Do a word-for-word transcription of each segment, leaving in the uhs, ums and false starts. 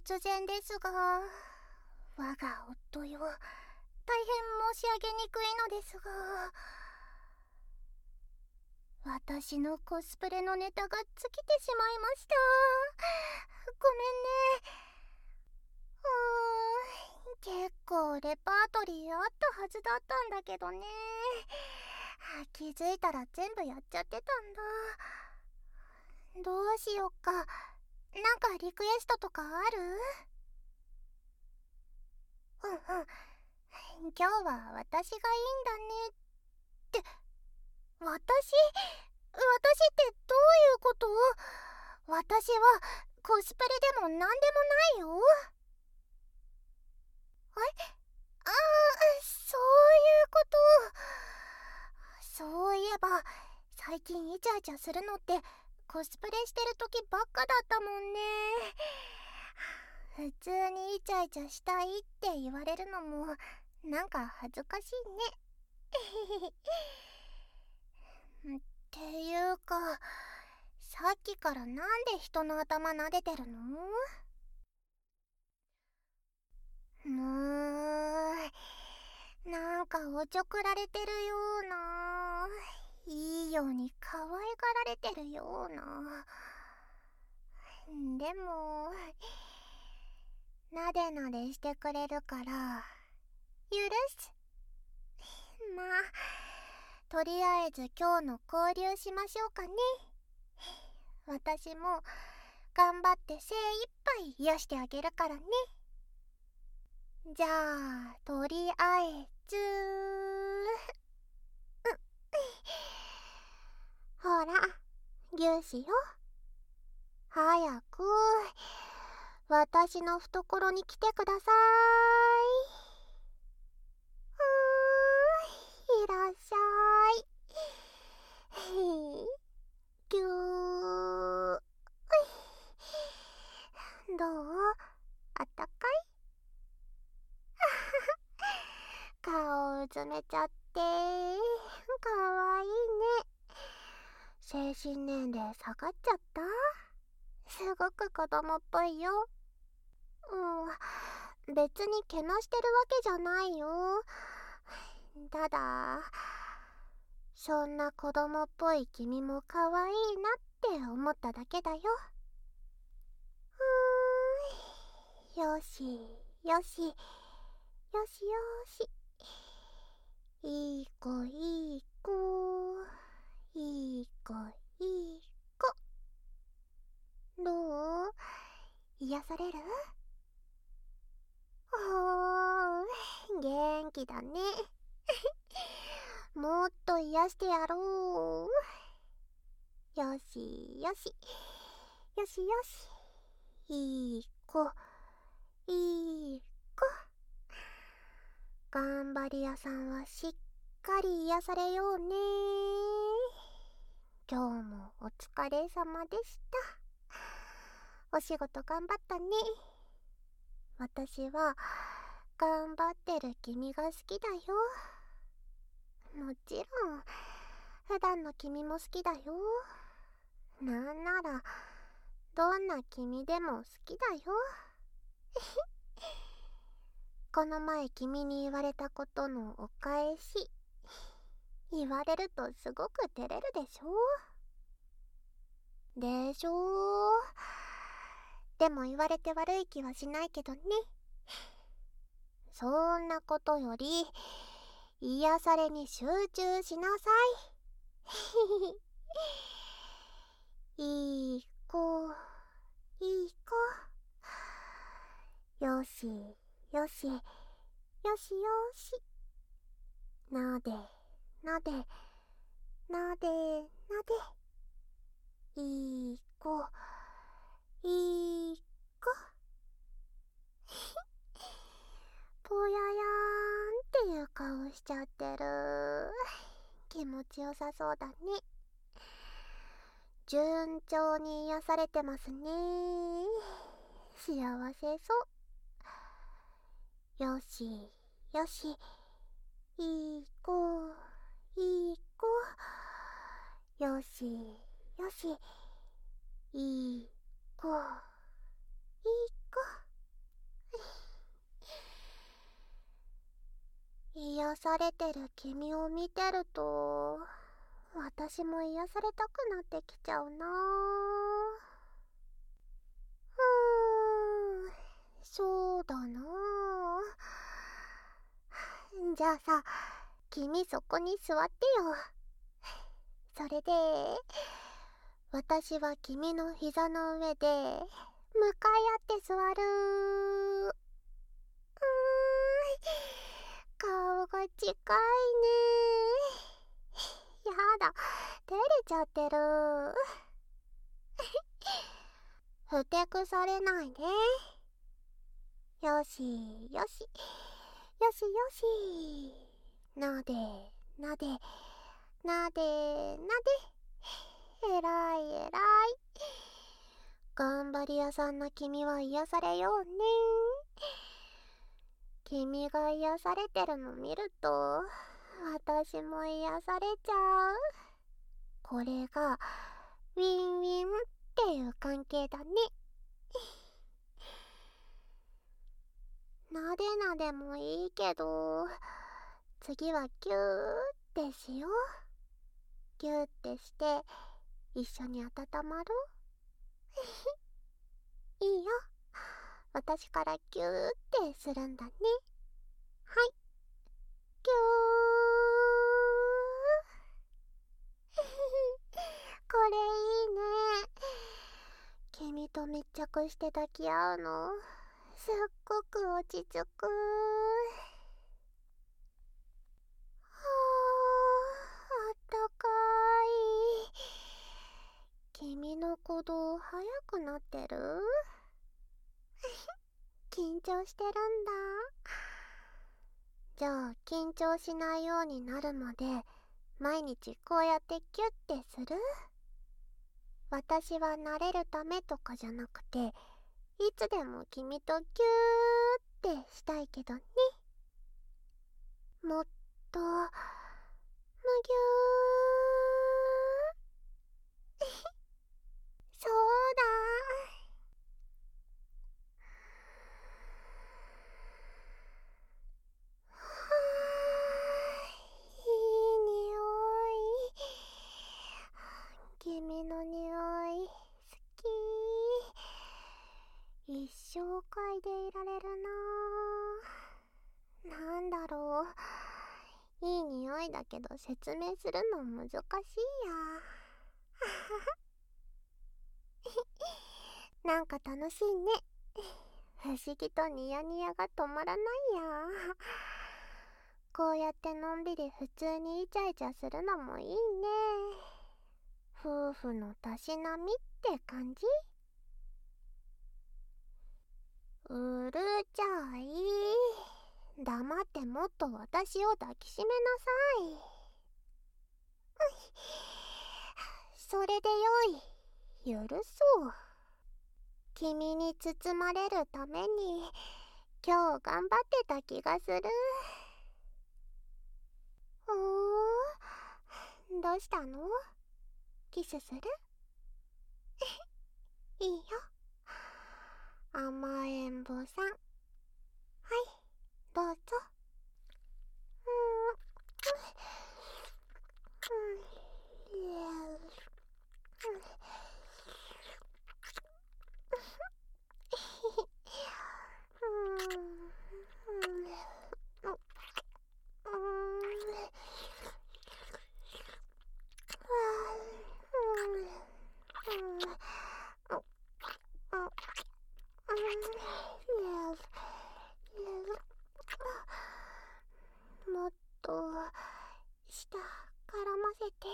突然ですが、我が夫よ、大変申し上げにくいのですが、私のコスプレのネタが尽きてしまいました。ごめんね。うーん、結構レパートリーあったはずだったんだけどね。気づいたら全部やっちゃってたんだ。どうしよっか。なんかリクエストとかある？うんうん。今日は私がいいんだねって。私？私ってどういうこと？私はコスプレでもなんでもないよ。え？ああ、そういうこと。そういえば最近イチャイチャするのってコスプレしてる時ばっかだったもんね。普通にイチャイチャしたいって言われるのもなんか恥ずかしいね。っていうか、さっきからなんで人の頭撫でてるの？もう、なんかおちょくられてるような、いいように可愛がられてるような。でも、なでなでしてくれるから許す。まあ、とりあえず今日の交流しましょうかね。私も頑張って精一杯癒してあげるからね。じゃあ、とりあえずほら、粒子よ。早く私の懐に来てください。うーい、いらっしゃい。ぎゅー。どう？あったかい？顔うずめちゃってかわいいね。精神年齢下がっちゃった？すごく子供っぽいよ。うん、別にけなしてるわけじゃないよ。ただ、そんな子供っぽい君も可愛いなって思っただけだよ。うーん、よしよしよしよし。いい子いい子いい子いい子。どう？癒される？おー、元気だね。もっと癒してやろう。よしよしよしよし。いい子いい子。頑張り屋さんはしっかり癒されようね。今日もお疲れ様でした。お仕事頑張ったね。私は頑張ってる君が好きだよ。もちろん普段の君も好きだよ。なんならどんな君でも好きだよ。この前君に言われたことのお返し。言われるとすごく照れるでしょ？でしょ？でも言われて悪い気はしないけどね。そんなことより癒されに集中しなさい。いい子いい子。よしよしよしよし。なでなでなでなで。いい子いい子。ぽややーんっていう顔しちゃってる。気持ちよさそうだね。順調に癒されてますね。幸せそう。よしよし。いい子いい子。よしよし。いい子いい子。 癒されてる君を見てると、私も癒されたくなってきちゃうな。うーん、そうだな。じゃあさ、君そこに座ってよ。それで、私は君の膝の上で向かい合って座る。うーん、顔が近いね。やだ、照れちゃってる。ふてくされないで。よしよし、よしよし。なでなでなでなで。えらいえらい。頑張り屋さんな君は癒されようね。君が癒されてるの見ると、私も癒されちゃう。これがウィンウィンっていう関係だね。なでなでもいいけど、次はギューってしよう。ギューってして一緒に温まろう。いいよ、私からギューってするんだね。はい、ギューこれいいね。君と密着して抱き合うのすっごく落ち着く。はあ、あったかい。君の鼓動速くなってる？緊張してるんだ。じゃあ緊張しないようになるまで毎日こうやってキュッてする？私は慣れるためとかじゃなくて、いつでも君とキューってしたいけどね。もっとむぎゅーそうだ。はあ、いい匂い。君の匂い好き。一生嗅いでいられるな。なんだろう、いい匂いだけど説明するの難しいや。なんか楽しいね。不思議とニヤニヤが止まらないや。こうやってのんびり普通にイチャイチャするのもいいね。夫婦のたしなみって感じ。うるちゃい。黙ってもっと私を抱きしめなさい。それでよい。許そう。君に包まれるために今日頑張ってた気がする。おー、どうしたの？キスする？いいよ、甘えん坊さん。はい、どうぞ。うーん、うん、いや、もっと舌絡ませて。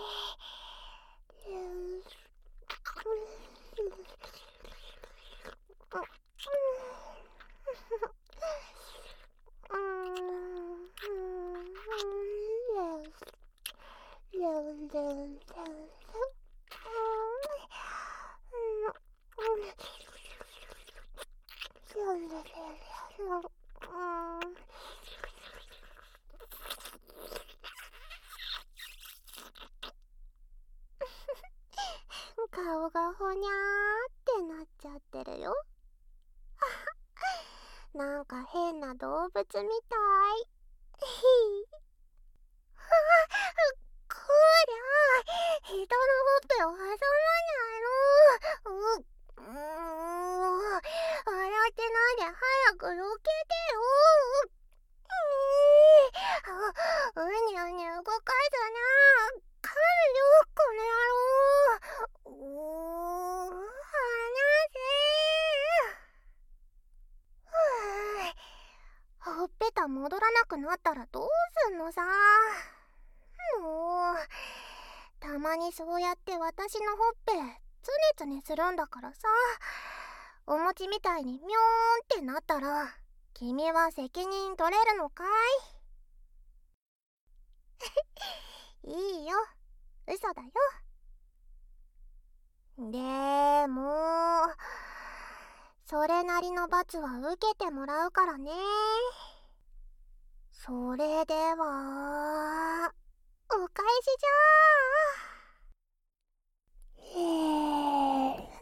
顔がほにゃーってなっちゃってるよ。なんか変な動物みたい。 人のほっぺを挟まないの。うっ、うーん、笑ってないで早くどけてよ。うーん、うにゅうにゅ動かすな。噛むよ、この野郎。うーん、離せ。ふぅ、ほっぺた戻らなくなったらどうすんのさ。もう、たまにそうやって私のほっぺつねつねするんだからさ。お餅みたいにミョーンってなったら君は責任取れるのかいいいよ、嘘だよ。でもそれなりの罰は受けてもらうからね。それではお返しじゃー。へー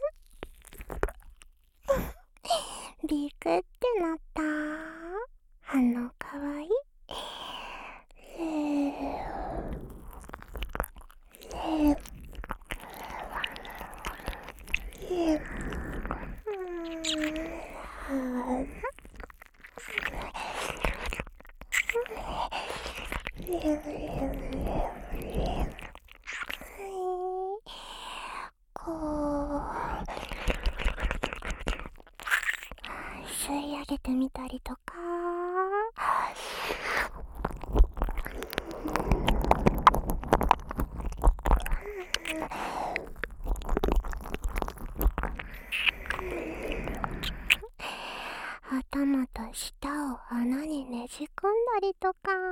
ビクってなった。あのかわいい。へーへーへーこう吸い上げてみたりとか、頭と舌を穴にねじ込んだりとか、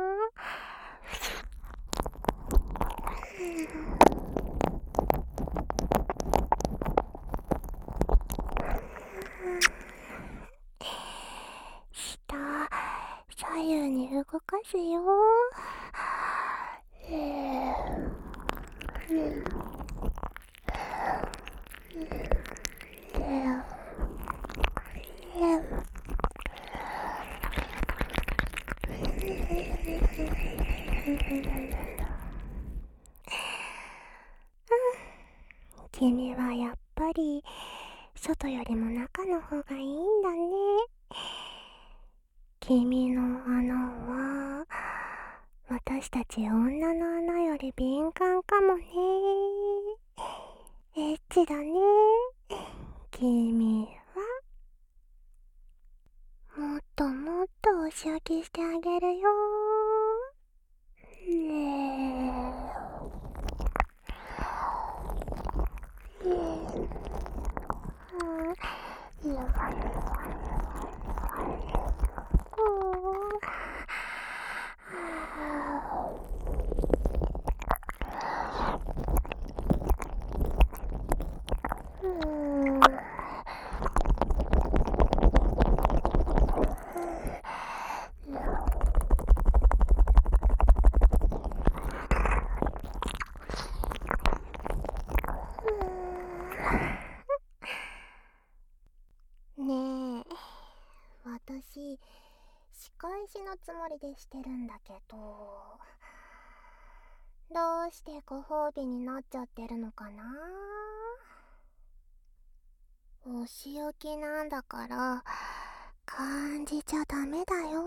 舌左右に動かすよ。君はやっぱり外よりも中の方がいいんだね。君の穴は私たち女の穴より敏感かもね。エッチだね。君はもっともっとお仕置きしてあげるよ。ねえ。ねえ、私仕返しのつもりでしてるんだけど、どうしてご褒美になっちゃってるのかな。お仕置きなんだから感じちゃダメだよ。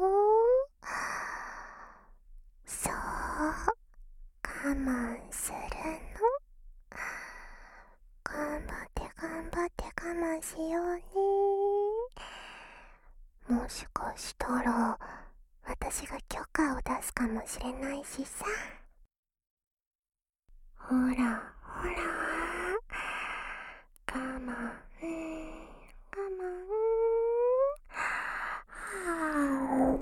そう、我慢するの。頑張って頑張って我慢しようね。もしかしたら私が許可を出すかもしれないしさ。ほらほら、我慢、我慢、は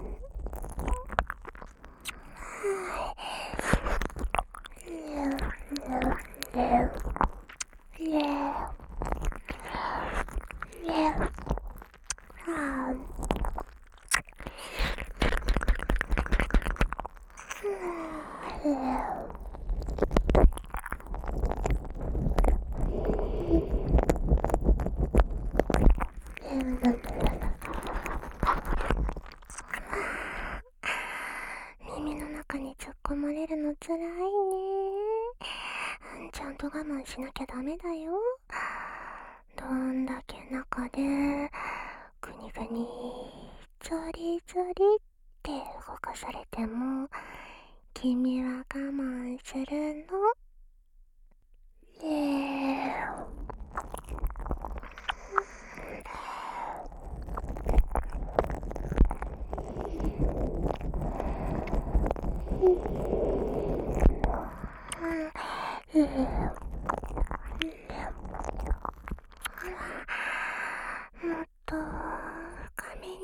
我慢しなきゃダメだよ。どんだけ中でグニグニゾリゾリって動かされても君は我慢するの。ねえ、もっと深めに。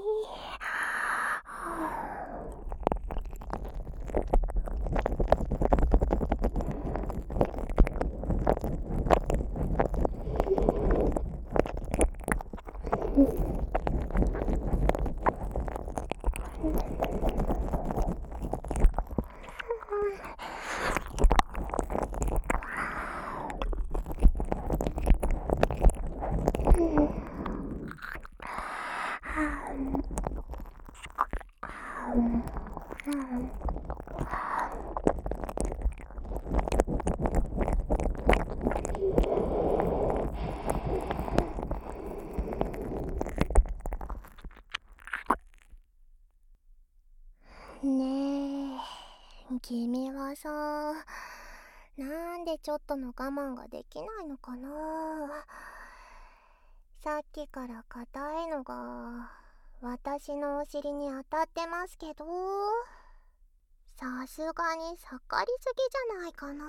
ねえ、君はさ、なんでちょっとの我慢ができないのかな。さっきから硬いのが私のお尻に当たってますけど、さすがに盛りすぎじゃないかな。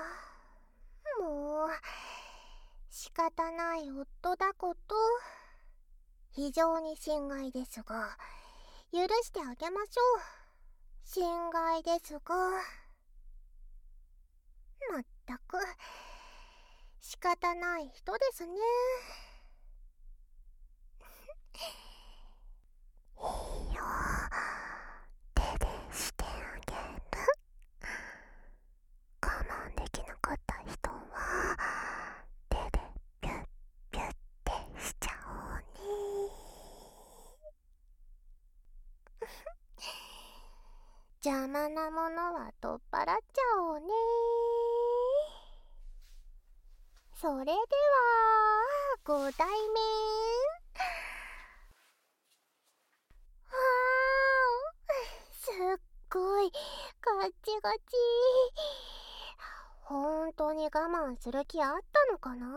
もう仕方ない夫だこと。非常に心外ですが許してあげましょう。心外ですが、まったく仕方ない人ですね。いいよ、手でしてあげる。我慢できなかった人は手でピュッピュッてしちゃおうね。邪魔なものは取っ払っちゃおうね。それではご対面。わーお、すっごいガチガチ。本当に我慢する気あったのかな。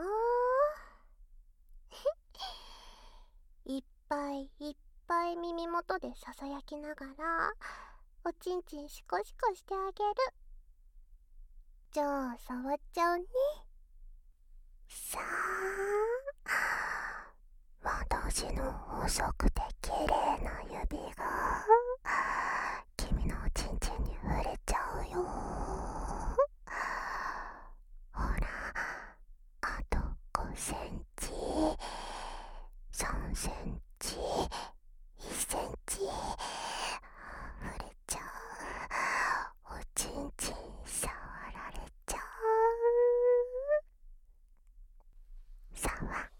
いっぱいいっぱい耳元でささやきながらおちんちんシコシコしてあげる。じゃあ触っちゃうね。さあ、私の細くて綺麗な指が君のおちんちんに触れちゃうよ。ほら、あとごセンチ、さんセンチ、いっセンチ触れちゃう。おちんちん触られちゃう。さわ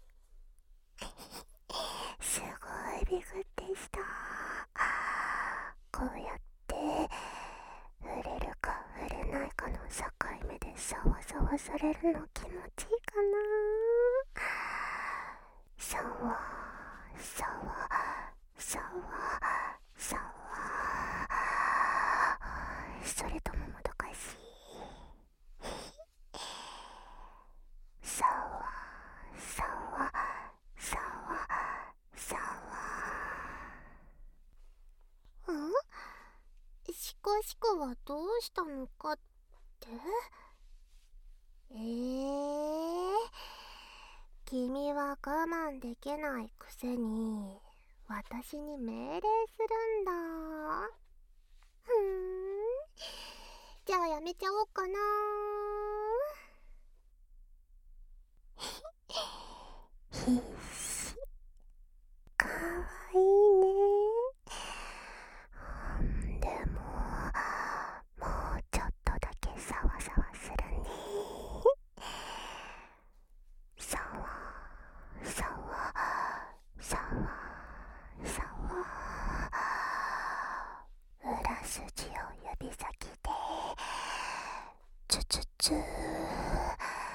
すごいビクってした。こうやって触れるか触れないかの境目でサワサワされるの気持ちいいかな。サワサワサワサワ、それとももどかしい。サワサワサワサワ。ん？シコシコはどうしたのかって？えー、君は我慢できないくせに私に命令するんだ。ふーん、じゃあやめちゃおうかな。ひっし、かわいいね。でももうちょっとだけサワサワするね。サワサワサワサワ、裏筋を指先でツツツ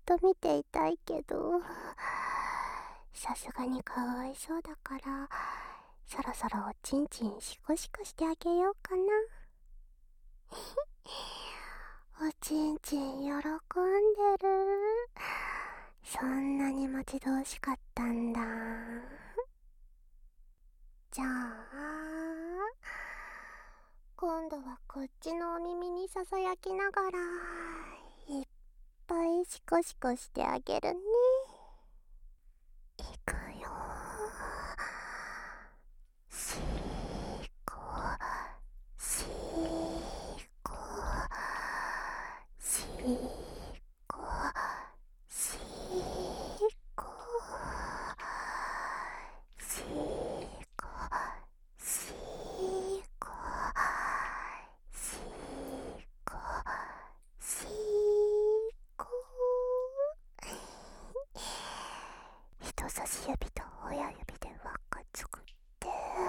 と見ていたいけど、さすがにかわいそうだから、そろそろおちんちんシコシコしてあげようかな。おちんちん喜んでる。そんなに待ち遠しかったんだ。じゃあ今度はこっちのお耳にささやきながらいっぱいシコシコしてあげるね。いくよ。シコシコシコシコシコシコシコシコ人差し指と親指で輪っか作って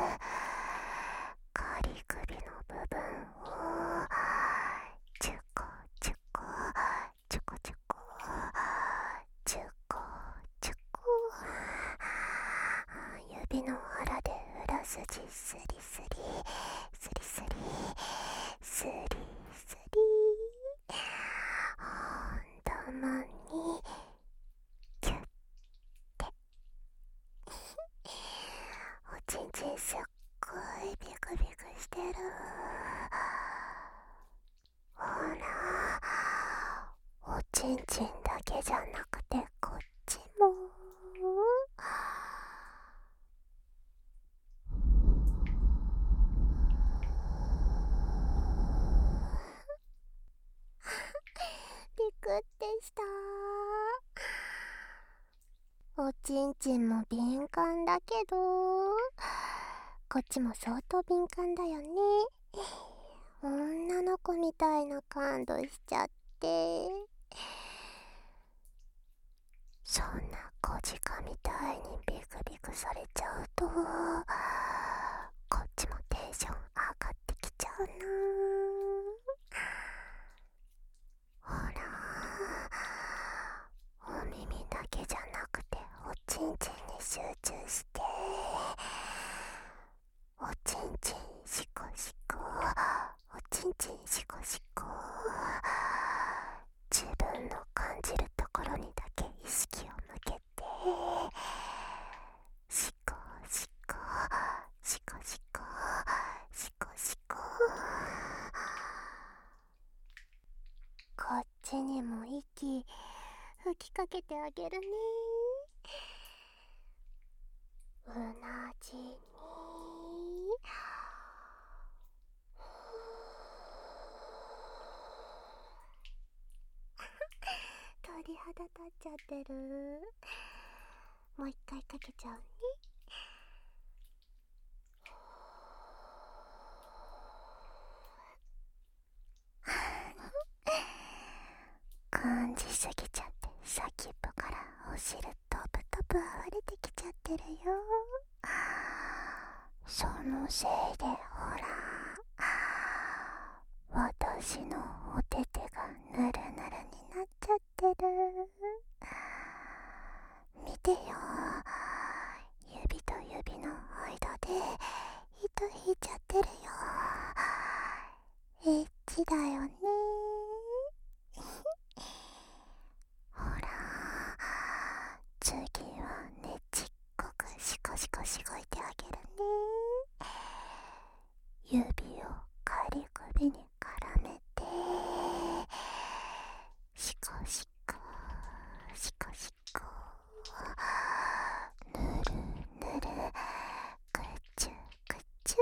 仮首の部分をチュコチュコチュコチュコチュコチュコ指の腹で裏筋スリスリスリスリスリスリたまにキュッておちんちんすっごいビクビクしてる。ほらおちんちんだけじゃなくてこっちもビクってした。おちんちんも敏感だけどこっちも相当敏感だよね。女の子みたいな感動しちゃって、そんな小鹿みたいにビクビクされちゃうとこっちもテンション上がってきちゃうな。ほらお耳だけじゃなくておちんちんに集中しておちんちんシコシコおちんちんシコシコ自分の感じるところにだけ意識を向けてシコシコシコシコシコシコこっちにも息吹きかけてあげるね。うなじに鳥肌立っちゃってる。もう一回かけちゃうね。感じすぎちゃって先っぽからお汁とぶとぶ溢れてきちゃってるよ。そのせいでほら私のお手手がぬるぬるになっちゃってる。見てよ、指と指の間で糸引いちゃってるよ。エッチだよね。ほら次はねちっこくシコシコしごいてあげるね。指を仮首に絡めてシコシコシコシコぬるぬるくちゅくちゅ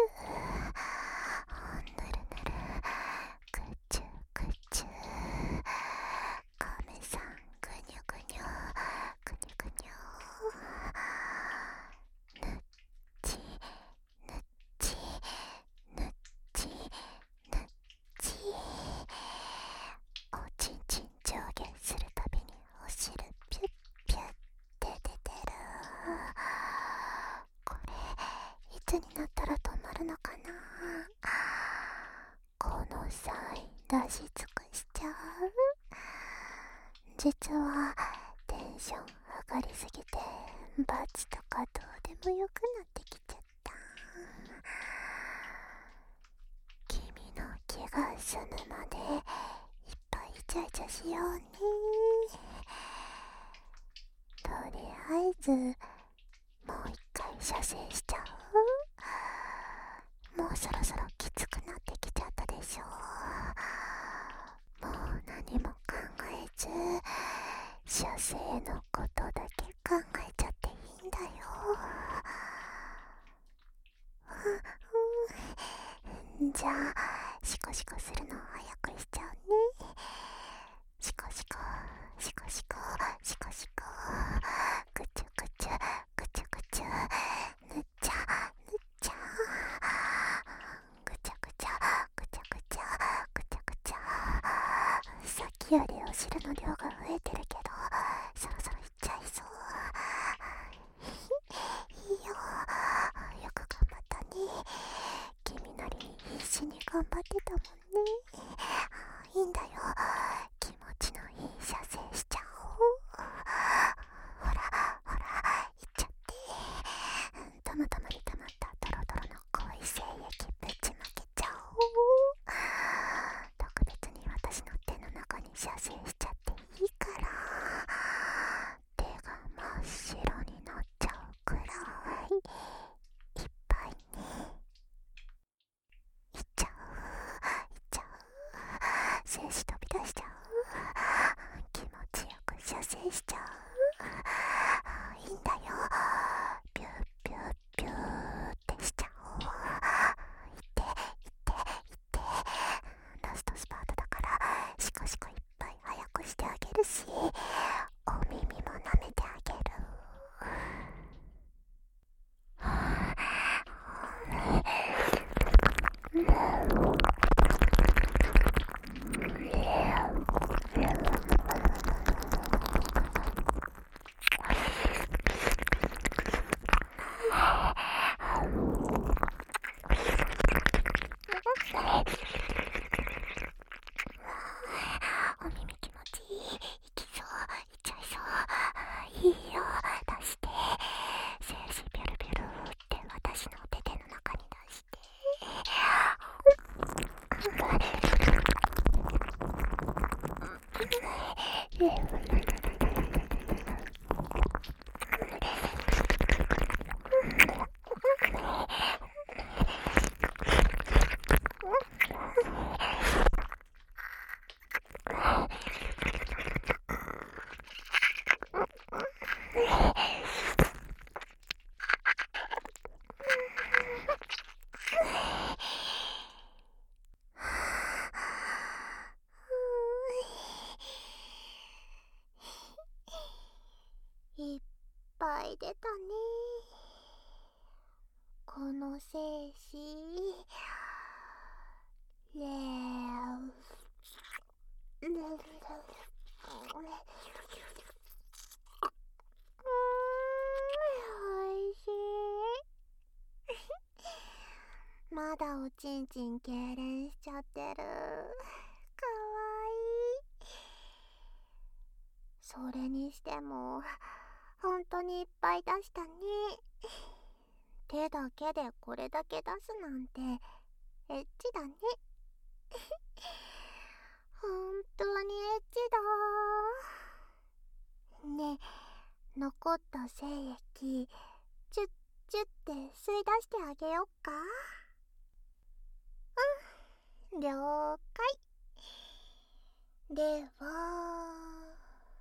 ぬるぬるくちゅくちゅ亀さんぐにゅぐにゅぐにゅぐにゅぬっちぬっちぬっちぬっちおちんちん上下するたびにお汁ピュッピュッて出てる。これいつになったら止まるのかな。この際出し尽くしちゃう。 実はテンション上がりすぎてバチとかどうでもよくなってきちゃった。君の気が済むまでいっぱいイチャイチャしようね。とりあえずもう一回射精しちゃう。もうそろそろきつくなってきちゃったでしょ。もう何も考えず射精のことだけ考えちゃっていいんだよ。じゃあシコシコするのを早くしちゃうね。シコシコシコシコシコシコ、ぐちゅぐちゅぐちゅぐちゅ、ぬっちゃぬっちゃ、ぐちゃぐちゃぐちゃぐちゃぐちゃぐちゃ。さっきよりお汁の量が増えてるけどそろそろいっちゃいそう。いいよ、よく頑張ったね。君なりに必死に頑張ってたもんね。いいんだよ、気持ちのいい射精しちゃおう。ほらほらいっちゃって。たまたまにたまったドロドロの濃い精液ぶちまけちゃおう。特別に私の手の中に射精しちゃっていいから。手が真っ白になっちゃうくらいいっぱいね。いっちゃういっちゃう、精子飛び出しちゃう。気持ちよく射精しちゃう。いいんだよ、ピューピューピューってしちゃおう。いっていっていって、ラストスパートだからシコシコいっぱい早くしてあげるし、お耳も舐めてあげる。お耳気持ちいい。いきそういっちゃいそう。いいよ、出して。精子ピュルピュルって私の手手の中に出して。いっぱい出たね。この精子レーレーおいしい。まだおちんちん痙攣しちゃってる。かわいい。それにしてもほんとにいっぱい出したね。手だけでこれだけ出すなんてエッチだね。ほんとにエッチだ。ねえ、残った精液チュッチュッって吸い出してあげよっか。うん、了解。ではは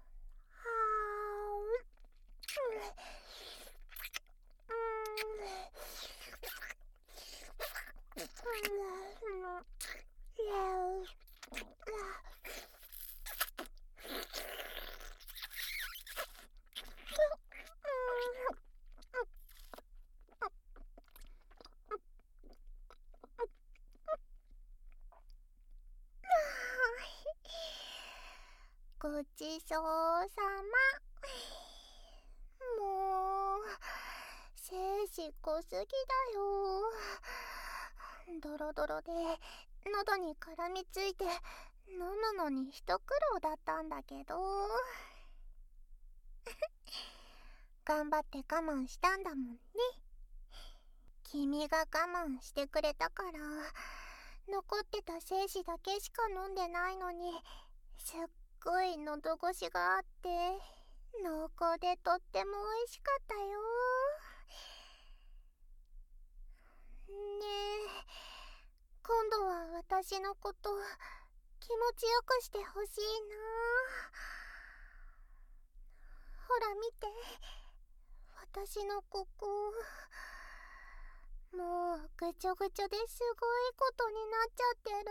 ごちそうさま。もう精子濃すぎだよ。 ドロドロで喉に絡みついて飲むのに一苦労だったんだけど頑張って我慢したんだもんね。君が我慢してくれたから残ってた精子だけしか飲んでないのにすっごい喉越しがあって濃厚でとっても美味しかったよ。ねえ、今度は私のこと気持ちよくしてほしいな。ほら見て、私のここもうぐちょぐちょですごいことになっちゃってる。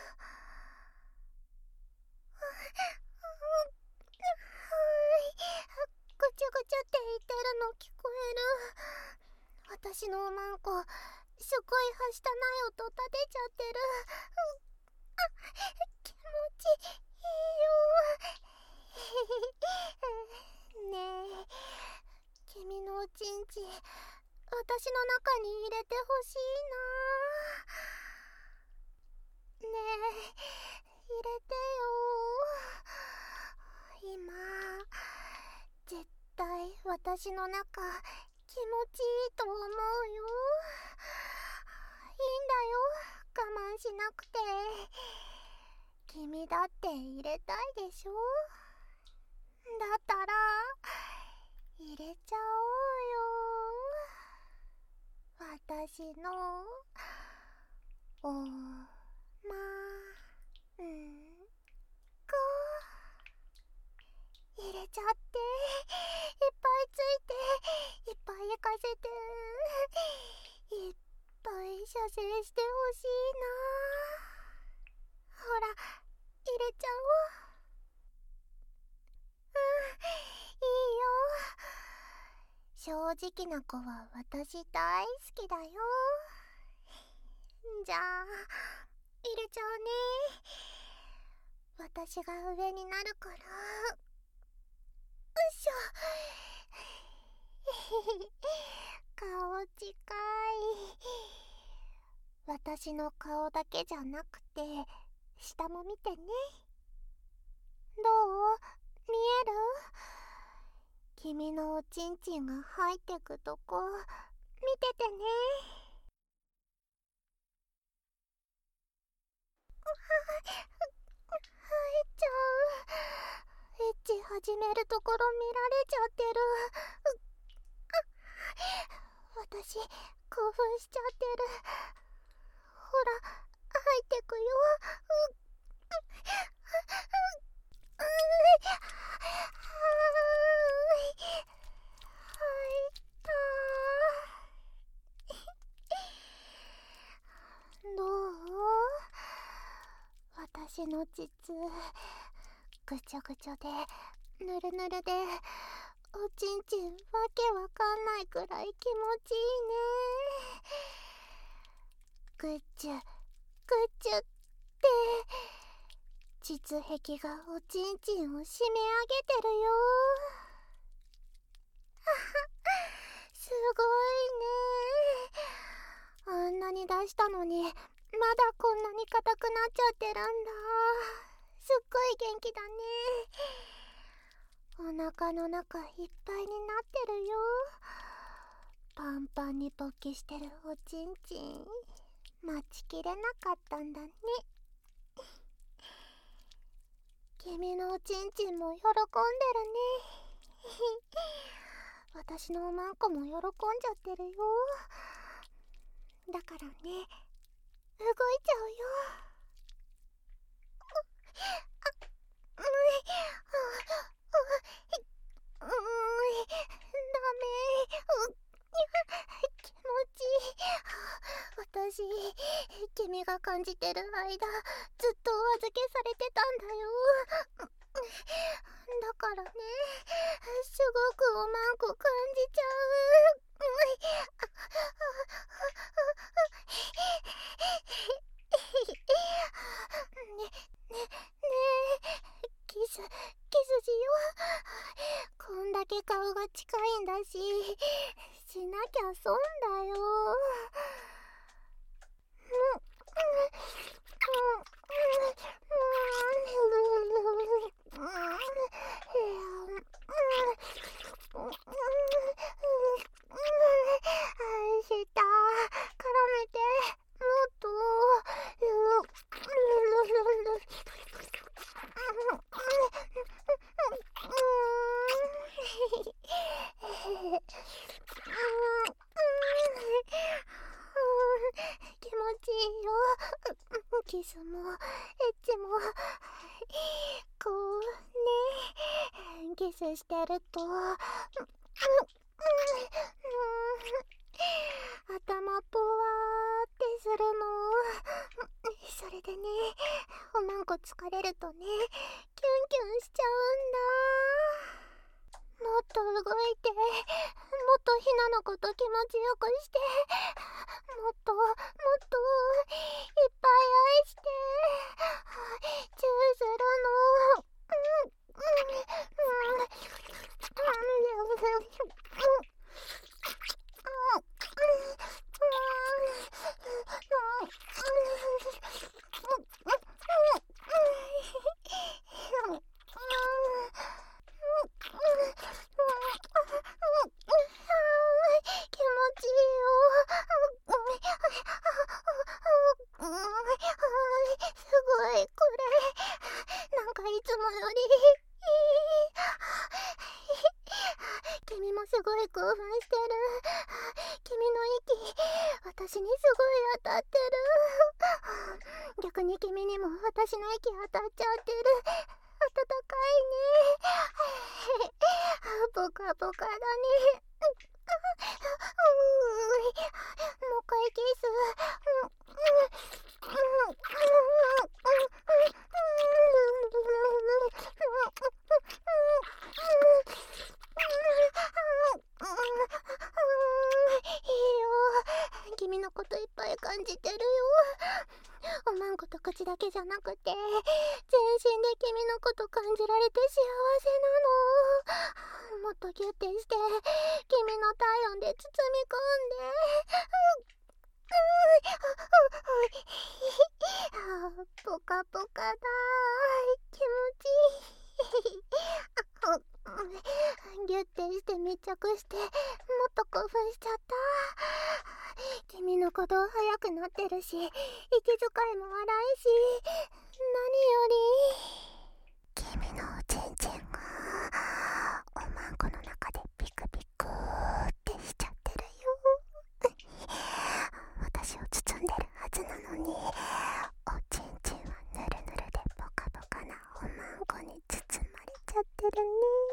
ぐちょぐちょって言ってるの聞こえる。私のおまんこすごいはしたない音立てちゃってる。あ、気持ちいいよ。ねえ、君のおちんち私の中に入れてほしいな。ねえ、入れてよ。今絶対私の中気持ちいいと思うよ。いいんだよ、我慢しなくて。君だって入れたいでしょ。だったら入れちゃおうよ、私のおまんこ。入れちゃって、いっぱいついて、いっぱい行かせて、いっぱい射精してほしいな。ほら、入れちゃおう。うん、いいよ。正直な子は私大好きだよ。じゃあ入れちゃうね。私が上になるから。よいしょ。顔近い。私の顔だけじゃなくて下も見てね。どう？見える？君のおちんちんが入ってくとこ見ててね。入っちゃう。エッチ始めるところ見られちゃってる。私興奮しちゃってる。ほら、入ってくよ。うーはーい、入ったー。どう？私の膣ぐちょぐちょでぬるぬるでおちんちんわけわかんないくらい気持ちいいね。ぐちゅぐちゅって膣壁がおちんちんを締め上げてるよ。すごいね。あんなに出したのにまだこんなに硬くなっちゃってるんだ。すっごい元気だね。お腹の中いっぱいになってるよ。パンパンに勃起してるおちんちん待ちきれなかったんだね。君のおちんちんも喜んでるね。私のおまんこも喜んじゃってるよ。だからね、動いちゃうよ。う、う、う、う、う、ダメ。う、気持ちいい。私、君が感じてる間、ずっとお預けされてたんだよ。だからね、すごくおまんこ感じちゃう。ね、ね、ねえ、キス、キスしよう。こんだけ顔が近いんだし、しなきゃ損だよ。うキスもエッチもこうね、キスしてると頭ぽわーってするの。それでね、おまんこ疲れるとね、キュンキュンしちゃうんだ。もっと動いて、もっとひなのこと気持ちよくして、もっともっといっぱい愛して、チューするの。すごい興奮してる。君の息、私にすごい当たってる。逆に君にも私の息当たっちゃってる。暖かいね。ポカポカだね。もう一回キス。君のこといっぱい感じてるよ。おまんこと口だけじゃなくて全身で君のこと感じられて幸せなの。もっとギュッてして君の体温で包み込んで。ポカポカだ。気持ちいい。ギュッてして密着してもっと興奮しちゃった。君の鼓動速くなってるし、息遣いも荒いし、何より君のおちんちんがおまんこの中でピクピクってしちゃってるよ。私を包んでるはずなのに、おちんちんはぬるぬるでポカポカなおまんこに包まれちゃってるね。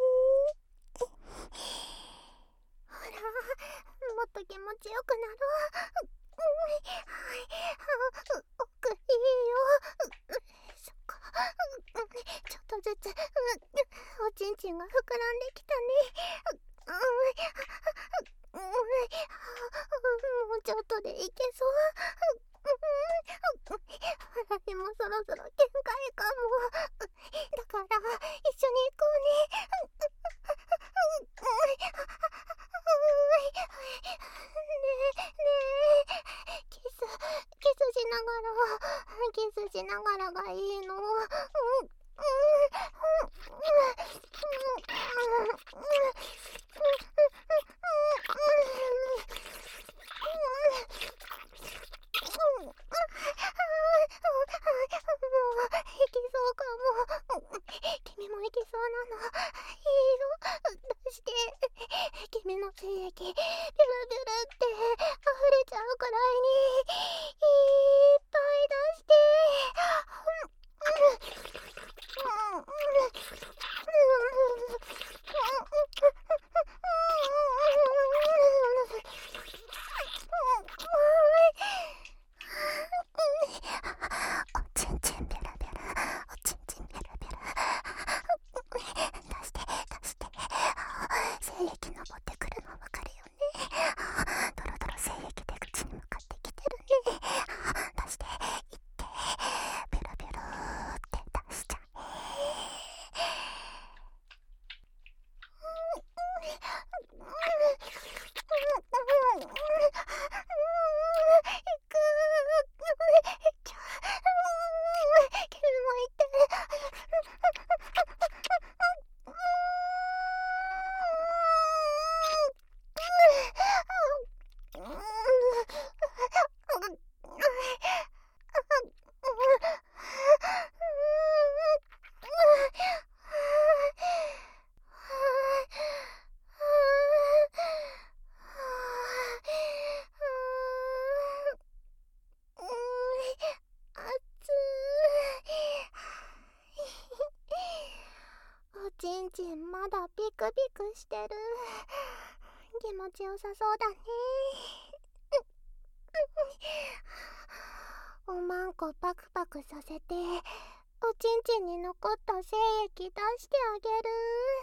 ほら、もっと気持ちよくなろう。奥いいよ。そっか。ちょっとずつおちんちんが膨らんできたね。もうちょっとでいけそう。でもそろそろ限界かも。だから一緒に行こうね。キス、キスしながら、キスしながらがいいの。いけそうかも。君もいけそうなの。いいよ。出して。君の精液、ビュルビュルって溢れちゃうくらいにいっぱい出して。おちんちんビュルビュル、おちんちんビュルビュル。出して出して。精液登ってくるのわかるよね。 クビクしてる。気持ちよさそうだね。おまんこパクパクさせて、おちんちんに残った精液出してあげる。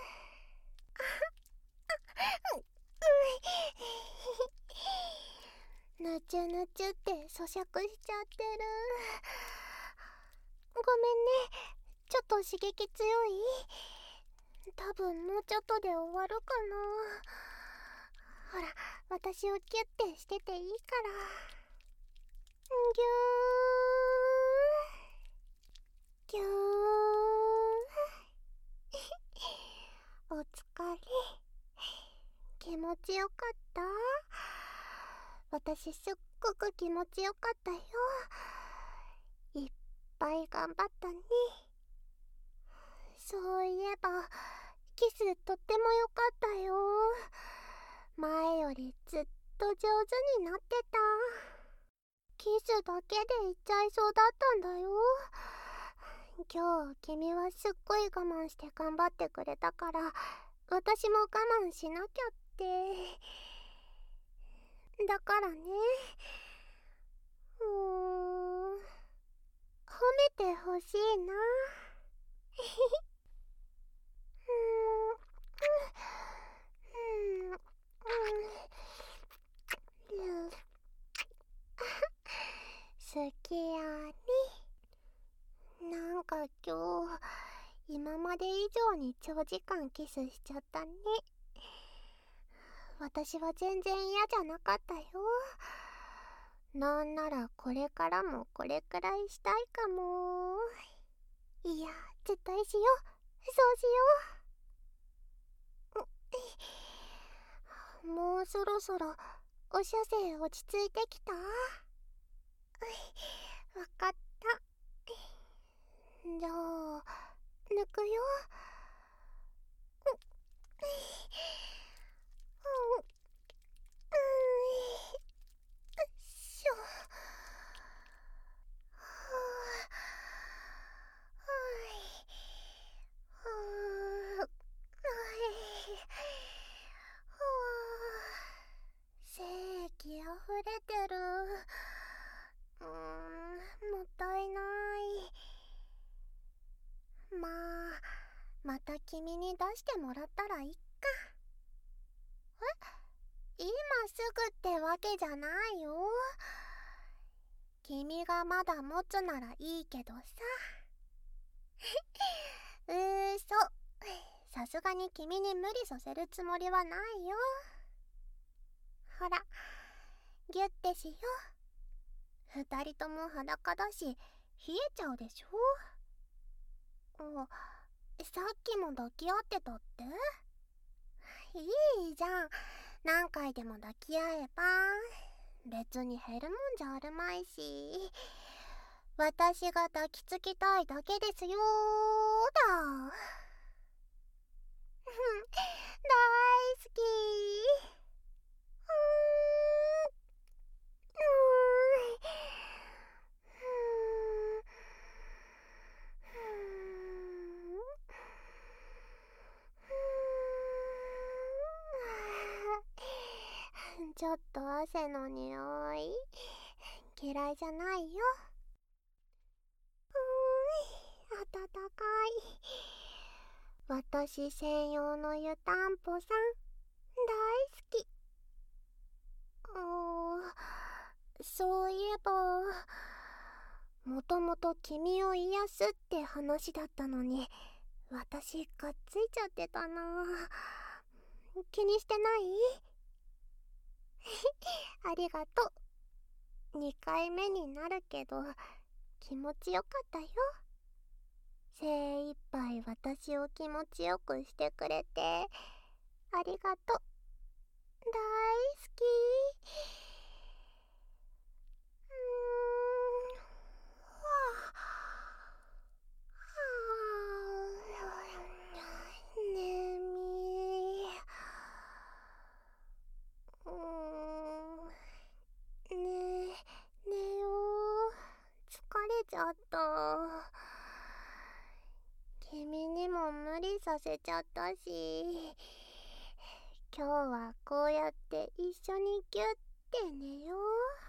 ぬちゅぬちゅって咀嚼しちゃってる。ごめんね、ちょっと刺激強い？多分もうちょっとで終わるかな。ほら、私をキュッてしてていいから。ぎゅーぎゅーお疲れ。気持ちよかった？私すっごく気持ちよかったよ。いっぱい頑張ったね。そういえばキスとってもよかったよ。前よりずっと上手になってた。キスだけでいっちゃいそうだったんだよ。今日君はすっごい我慢して頑張ってくれたから、私も我慢しなきゃって。だからね、うーん、褒めてほしいな。うーん、うん、うん、うん、好きやね。なんか今日、今まで以上に長時間キスしちゃったね。私は全然嫌じゃなかったよ。なんならこれからもこれくらいしたいかも。いや、絶対しよう。そうしよう。もうそろそろお射精落ち着いてきた？わかった。じゃあ、抜くよ。うん、うん、よいしょ。はぁ、はぁ、はぁ、精液あふれてる。うーん、もったいない。まあ、また君に出してもらったらいっか。え？今すぐってわけじゃないよ。君がまだ持つならいいけどさ。うーそ。さすがに君に無理させるつもりはないよ。ほら、ギュッてしよう。二人とも裸だし、冷えちゃうでしょ。お、さっきも抱き合ってたって？いいじゃん。何回でも抱き合えば。別に減るもんじゃあるまいし。私が抱きつきたいだけですよーだ。大好き。うーん、うーん、ちょっと汗の匂い嫌いじゃないよ。うーん、暖かい。私専用の湯たんぽさん大好き。うーそういえば、もともと君を癒すって話だったのに、私がっついちゃってたな。気にしてない？ありがとう。にかいめになるけど気持ちよかったよ。精一杯私を気持ちよくしてくれてありがとう。大好き。うーん、はあ、はあ、眠い。うーん、ねえ、寝よう。疲れちゃった。 君にも無理させちゃったし、今日はこうやって一緒にギュッて寝よう。